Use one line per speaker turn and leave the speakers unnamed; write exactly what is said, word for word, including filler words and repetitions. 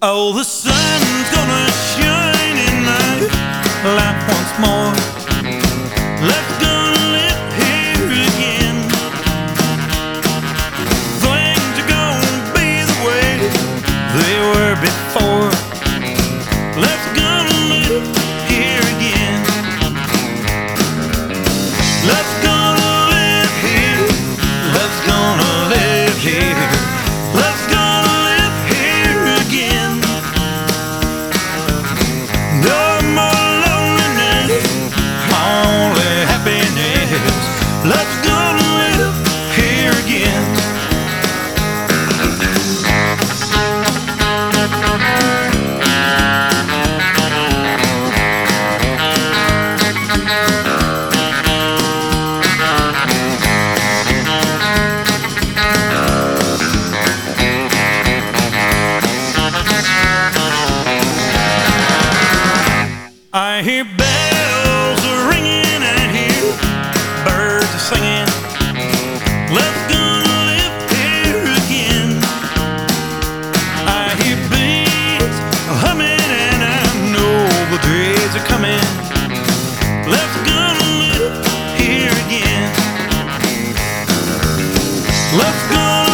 Oh, the sun's gonna shine in my life once more. Let's gonna live here again. Things are gonna be the way they were before. Let's gonna live here again. Let's gonna live here. Let's gonna live here. Let's gonna live here again. No more loneliness, only happiness. Let's gonna live here again. I hear bells ringing, I hear birds singing. Let's gonna live here again. I hear bees humming, and I know the days are coming. Let's gonna live here again. Let's go.